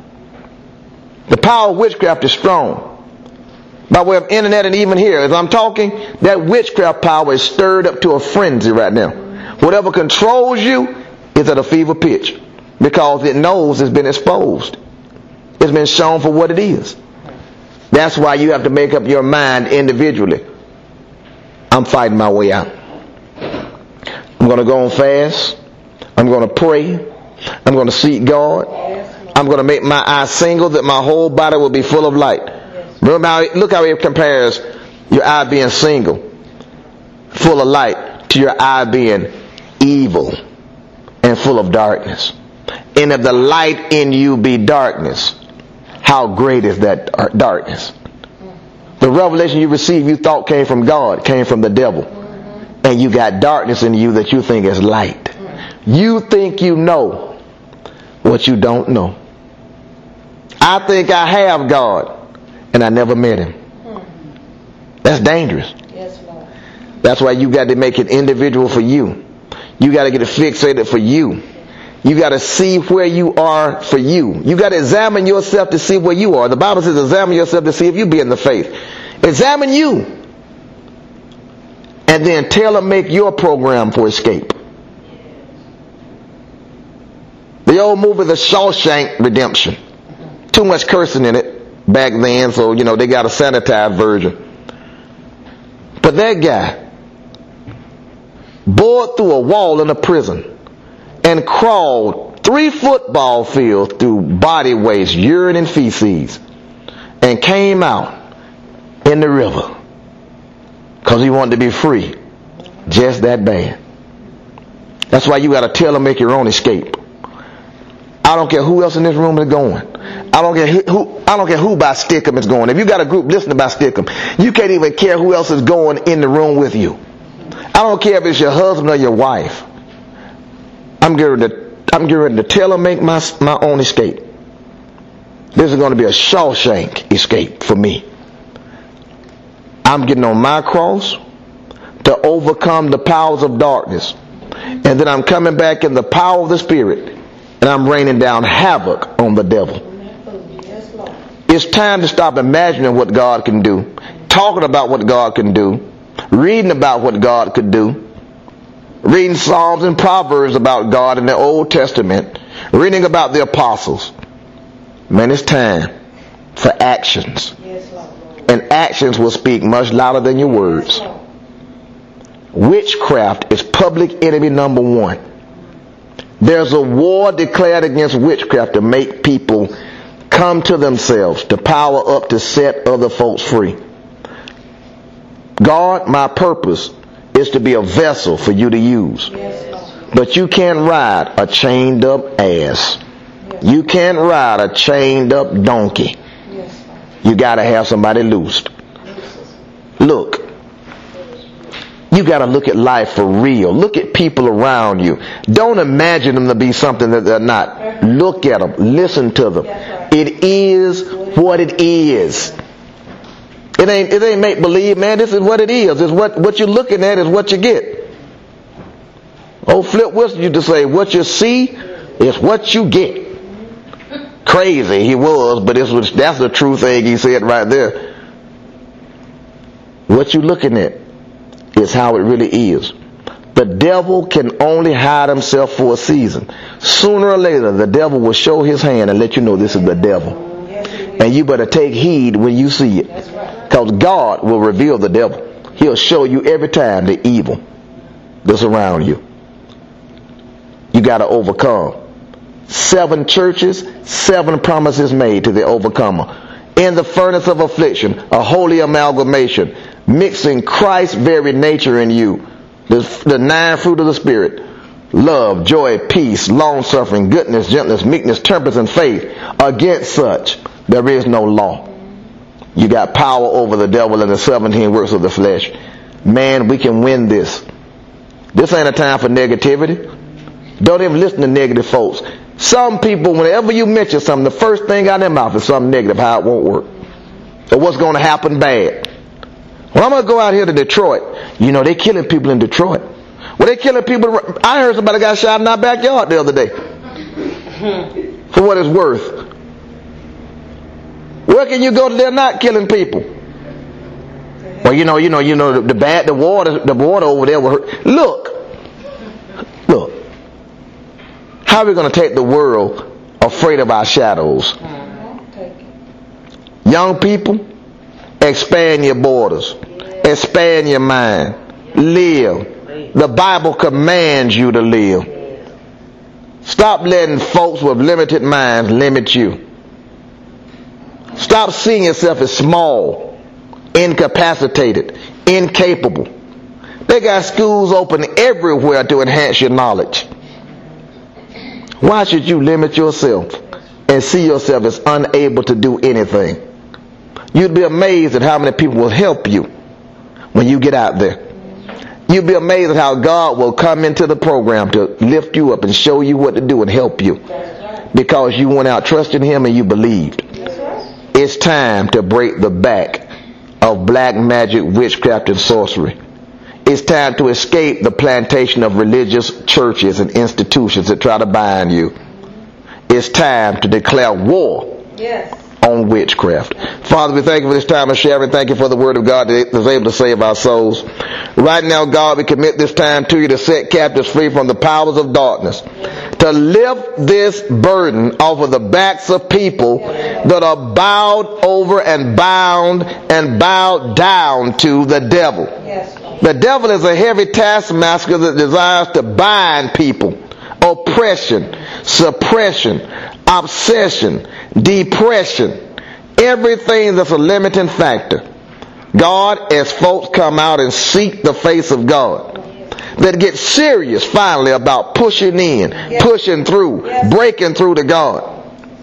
S1: The power of witchcraft is strong. By way of internet and even here, as I'm talking, that witchcraft power is stirred up to a frenzy right now. Whatever controls you is at a fever pitch because it knows it's been exposed. It's been shown for what it is. That's why you have to make up your mind individually. I'm fighting my way out. I'm going to go on fast. I'm going to pray. I'm going to seek God. I'm going to make my eyes single that my whole body will be full of light. Remember how, look how it compares your eye being single, full of light, to your eye being evil and full of darkness. And if the light in you be darkness, how great is that darkness? The revelation you received you thought came from God, came from the devil. And you got darkness in you that you think is light. You think you know what you don't know. I think I have God. And I never met him. That's dangerous.
S2: Yes, Lord.
S1: That's why you got to make it individual for you. You got to get it fixated for you. You got to see where you are for you. You got to examine yourself to see where you are. The Bible says examine yourself to see if you be in the faith. Examine you. And then tailor make your program for escape. The old movie The Shawshank Redemption. Too much cursing in it back then, so you know they got a sanitized version. But that guy bored through a wall in a prison and crawled three football fields through body waste, urine and feces, and came out in the river because he wanted to be free. Just that bad. That's why you got to tell them make your own escape. I don't care who else in this room is going. I don't care who. I don't care who by Stickum is going. If you got a group listening by Stickum, you can't even care who else is going in the room with you. I don't care if it's your husband or your wife. I'm getting ready to. I'm getting ready to tell them make my my own escape. This is going to be a Shawshank escape for me. I'm getting on my cross to overcome the powers of darkness, and then I'm coming back in the power of the Spirit. And I'm raining down havoc on the devil. It's time to stop imagining what God can do, talking about what God can do, reading about what God could do, reading Psalms and Proverbs about God in the Old Testament, reading about the apostles. Man, it's time for actions. And actions will speak much louder than your words. Witchcraft is public enemy number one. There's a war declared against witchcraft to make people come to themselves, to power up, to set other folks free. God, my purpose is to be a vessel for you to use. But you can't ride a chained up ass. You can't ride a chained up donkey. You got to have somebody loosed. Look. You got to look at life for real. Look at people around you. Don't imagine them to be something that they're not. Look at them. Listen to them. It is what it is. It ain't, it ain't make believe, man. This is what it is. It's what, what you're looking at is what you get. Old Flip Wilson used to say, what you see is what you get. Crazy he was, but this was, that's the true thing he said right there. What you looking at is how it really is. The devil can only hide himself for a season. Sooner or later, the devil will show his hand and let you know this is the devil. And you better take heed when you see it. Because God will reveal the devil. He'll show you every time the evil that's around you. You got to overcome. Seven churches, seven promises made to the overcomer. In the furnace of affliction, a holy amalgamation, mixing Christ's very nature in you. The, the nine fruit of the Spirit. Love, joy, peace, long-suffering, goodness, gentleness, meekness, temperance, and faith. Against such, there is no law. You got power over the devil and the seventeen works of the flesh. Man, we can win this. This ain't a time for negativity. Don't even listen to negative folks. Some people, whenever you mention something, the first thing out of their mouth is something negative, how it won't work. Or what's going to happen bad. Well, I'm going to go out here to Detroit. You know, they killing people in Detroit. Well, they killing people. I heard somebody got shot in our backyard the other day. For what it's worth. Where can you go that they're not killing people? Well, you know, you know, you know, the, the bad, the water, the water over there will hurt. Look, look. How are we going to take the world afraid of our shadows? Young people, expand your borders. Expand your mind. Live. The Bible commands you to live. Stop letting folks with limited minds limit you. Stop seeing yourself as small, incapacitated, incapable. They got schools open everywhere to enhance your knowledge. Why should you limit yourself and see yourself as unable to do anything? You'd be amazed at how many people will help you when you get out there. You'd be amazed at how God will come into the program to lift you up and show you what to do and help you. Because you went out trusting Him and you believed. It's time to break the back of black magic, witchcraft, and sorcery. It's time to escape the plantation of religious churches and institutions that try to bind you. It's time to declare war yes. on witchcraft. Father, we thank you for this time of sharing. Thank you for the word of God that is able to save our souls. Right now, God, we commit this time to you to set captives free from the powers of darkness. To lift this burden off of the backs of people that are bowed over and bound and bowed down to the devil. Yes. The devil is a heavy taskmaster that desires to bind people. Oppression, suppression, obsession, depression, everything that's a limiting factor. God, as folks come out and seek the face of God, that get serious finally about pushing in, yes. pushing through, yes. breaking through to God.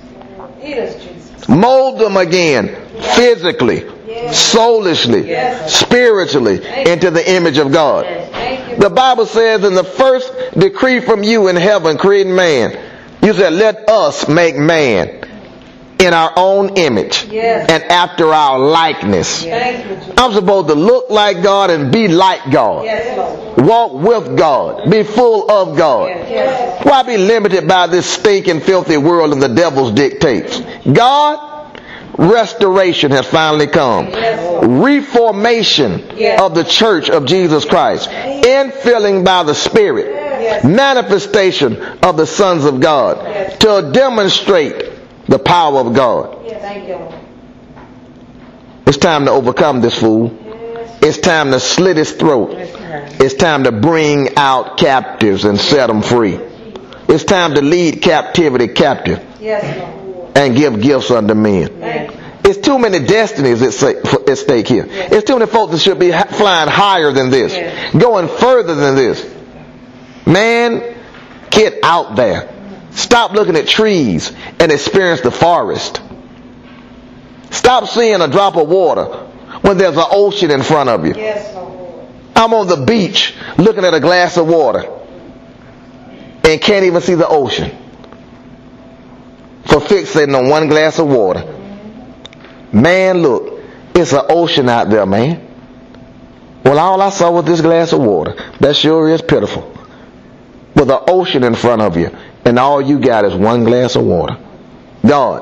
S1: Mold them again, physically, yes. soulishly, yes. spiritually, into the image of God. Yes. The Bible says in the first decree from you in heaven, creating man, you said, let us make man in our own image yes. and after our likeness. Yes. I'm supposed to look like God and be like God. Yes. Walk with God. Be full of God. Yes. Why be limited by this stinking, filthy world and the devil's dictates? God, restoration has finally come. Yes. Reformation yes. of the church of Jesus Christ. Infilling by the Spirit. Yes. Manifestation of the sons of God. Yes. To demonstrate the power of God. Yes. Thank you. It's time to overcome this fool. Yes. It's time to slit his throat. Yes. It's time to bring out captives and set them free. It's It's time to lead captivity captive
S2: Yes, Lord.
S1: and give gifts unto men.
S2: Thank you.
S1: It's too many destinies at sa- at stake here. It's too many folks that should be ha- flying higher than this,
S2: Yes.
S1: going further than this. Man, get out there. Stop looking at trees and experience the forest. Stop seeing a drop of water when there's an ocean in front of you.
S2: Yes, Lord.
S1: I'm on the beach looking at a glass of water and can't even see the ocean for fixating on one glass of water. Man, look, it's an ocean out there, man. Well, all I saw was this glass of water. That sure is pitiful. With an ocean in front of you, and all you got is one glass of water. God,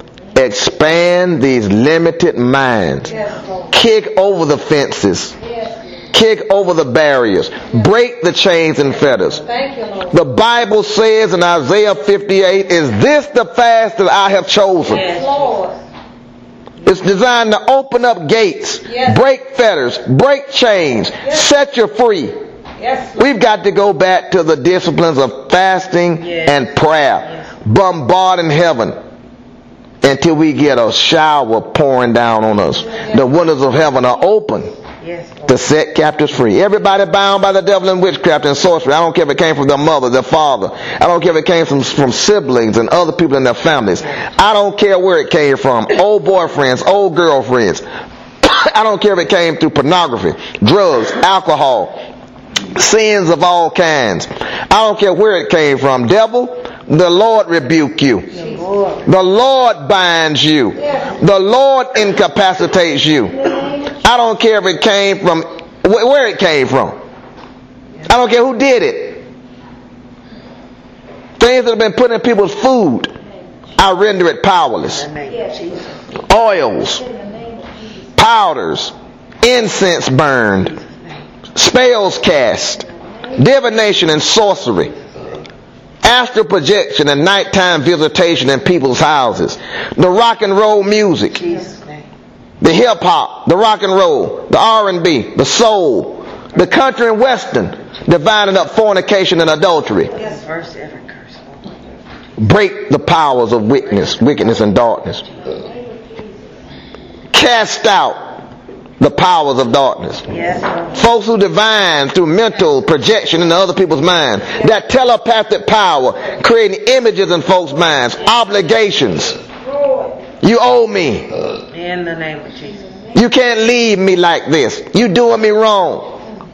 S1: expand these limited minds.
S2: Yes, Lord.
S1: Kick over the fences.
S2: Yes.
S1: Kick over the barriers. Break the chains and fetters.
S2: Thank you, Lord.
S1: The Bible says in Isaiah fifty-eight, is this the fast that I have chosen?
S2: Yes, Lord.
S1: It's designed to open up gates,
S2: Yes.
S1: break fetters, break chains,
S2: Yes.
S1: set you free.
S2: Yes, Lord.
S1: We've got to go back to the disciplines of fasting
S2: Yes.
S1: and prayer,
S2: Yes.
S1: bombarding heaven until we get a shower pouring down on us. The windows of heaven are open
S2: Yes, Lord.
S1: to set captives free. Everybody bound by the devil and witchcraft and sorcery. I don't care if it came from their mother, their father. I don't care if it came from, from siblings and other people in their families. I don't care where it came from. Old boyfriends, old girlfriends. I don't care if it came through pornography, drugs, alcohol, sins of all kinds. I don't care where it came from. Devil, the Lord rebuke you.
S2: The Lord.
S1: The Lord binds you. The Lord incapacitates you. I don't care if it came from wh- where it came from. I don't care who did it. Things that have been put in people's food, I render it powerless.
S2: In the name of Jesus.
S1: Oils, powders, incense burned, spells cast, divination and sorcery, astral projection and nighttime visitation in people's houses, the rock and roll music,
S2: Jesus' name.
S1: the hip hop, the rock and roll, the R and B, the soul, the country and western, dividing up fornication and adultery.
S2: Yes.
S3: Reverse every curse.
S1: Break the powers of wickedness, wickedness and darkness. Cast out the powers of darkness.
S2: Yes, Lord.
S1: Folks who divine through mental projection into other people's minds. That telepathic power, creating images in folks' minds, obligations. You owe me.
S3: In the name of Jesus.
S1: You can't leave me like this. You doing me wrong.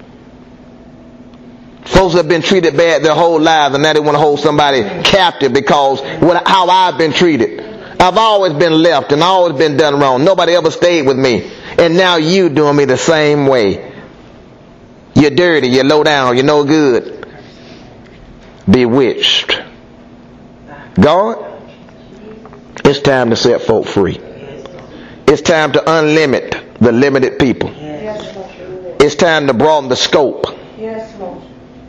S1: Folks have been treated bad their whole lives, and now they want to hold somebody captive because what, how I've been treated. I've always been left and always been done wrong. Nobody ever stayed with me. And now you doing me the same way. You're dirty, you're low down, you're no good. Bewitched. God, it's time to set folk free. It's time to unlimit the limited people.
S2: Yes, Lord.
S1: It's time to broaden the scope.
S2: Yes, Lord.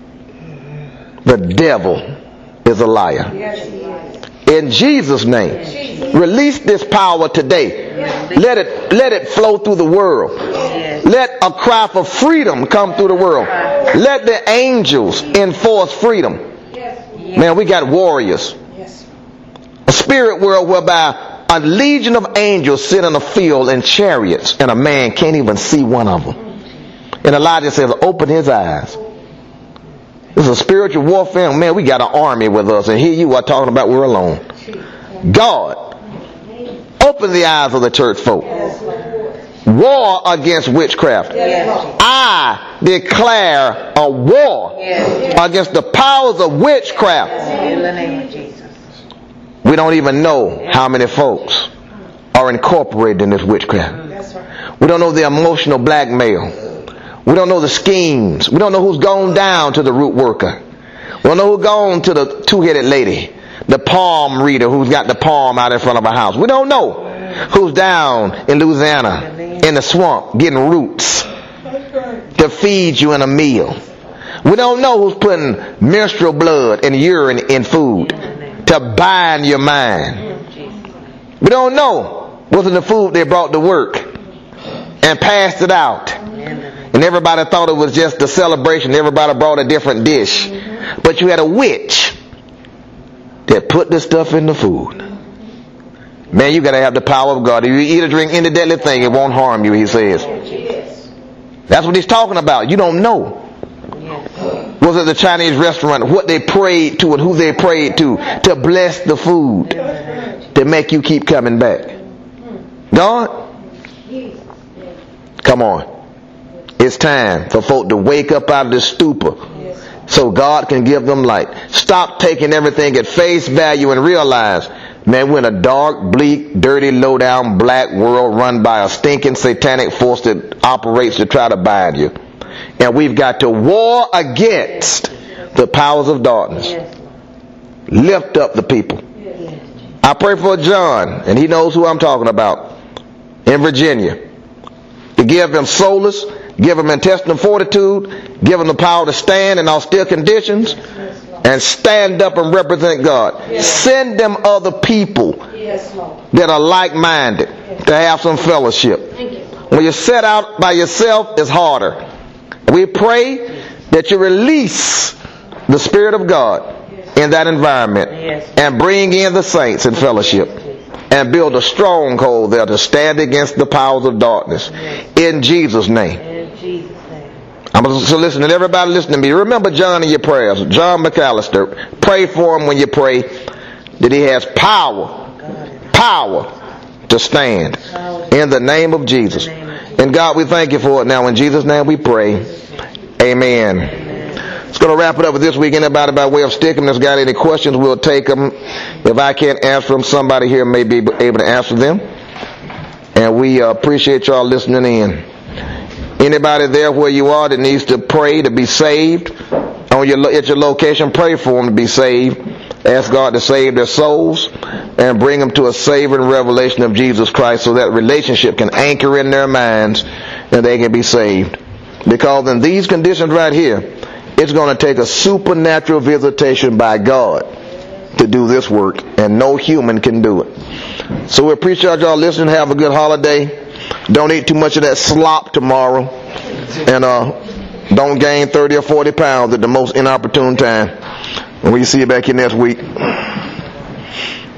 S1: The devil is a liar.
S2: Yes, He is.
S1: In Jesus' name,
S2: Jesus.
S1: release this power today. Let it, let it flow through the world.
S3: Yes.
S1: Let a cry for freedom come through the world. Let the angels enforce freedom.
S2: Yes.
S1: Man, we got warriors.
S2: Yes.
S1: A spirit world whereby a legion of angels sit in a field in chariots and a man can't even see one of them. And Elijah says, open his eyes. This is a spiritual warfare. Man, we got an army with us, and here you are talking about we're alone. God, open the eyes of the church folk. War against witchcraft.
S2: Yes, Lord.
S1: I declare a war
S3: Yes.
S1: against the powers of witchcraft.
S3: In the name of Jesus.
S1: We don't even know how many folks are incorporated in this witchcraft.
S2: That's right.
S1: We don't know the emotional blackmail. We don't know the schemes. We don't know who's gone down to the root worker. We don't know who's gone to the two-headed lady, the palm reader who's got the palm out in front of a house. We don't know who's down in Louisiana in the swamp getting roots to feed you in a meal. We don't know who's putting menstrual blood and urine in food to bind your mind. We don't know what's in the food they brought to work and passed it out. And everybody thought it was just a celebration. Everybody brought a different dish. But you had a witch that put this stuff in the food. Man, you got to have the power of God. If you eat or drink any deadly thing, it won't harm you, he says. That's what he's talking about. You don't know. Was it the Chinese restaurant, what they prayed to and who they prayed to to bless the food to make you keep coming back? God? Come on. It's time for folk to wake up out of this stupor so God can give them light. Stop taking everything at face value and realize, man, we're in a dark, bleak, dirty, low-down, black world run by a stinking satanic force that operates to try to bind you. And we've got to war against the powers of darkness. Lift up the people. I pray for John, and he knows who I'm talking about, in Virginia, to give him solace, give him intestinal fortitude, give him the power to stand in austere conditions, and stand up and represent God. Yes. Send them other people yes, that are like-minded to have some fellowship. You. When you set out by yourself, it's harder. We pray that you release the Spirit of God yes. in that environment yes. and bring in the saints in fellowship and build a stronghold there to stand against the powers of darkness. Yes. In Jesus' name. In Jesus' name. I'm soliciting everybody listening to me. Remember John in your prayers. John McAllister. Pray for him when you pray that he has power. Power to stand. In the name of Jesus. And God, we thank you for it now. In Jesus' name we pray. Amen. It's going to wrap it up with this week. Anybody by way of sticking that's got any questions, we'll take them. If I can't answer them, somebody here may be able to answer them. And we uh, appreciate y'all listening in. Anybody there where you are that needs to pray to be saved, on your at your location, pray for them to be saved. Ask God to save their souls and bring them to a saving revelation of Jesus Christ so that relationship can anchor in their minds and they can be saved. Because in these conditions right here, it's going to take a supernatural visitation by God to do this work, and no human can do it. So we appreciate y'all listening. Have a good holiday. Don't eat too much of that slop tomorrow, and uh, don't gain thirty or forty pounds at the most inopportune time. And we'll see you back here next week.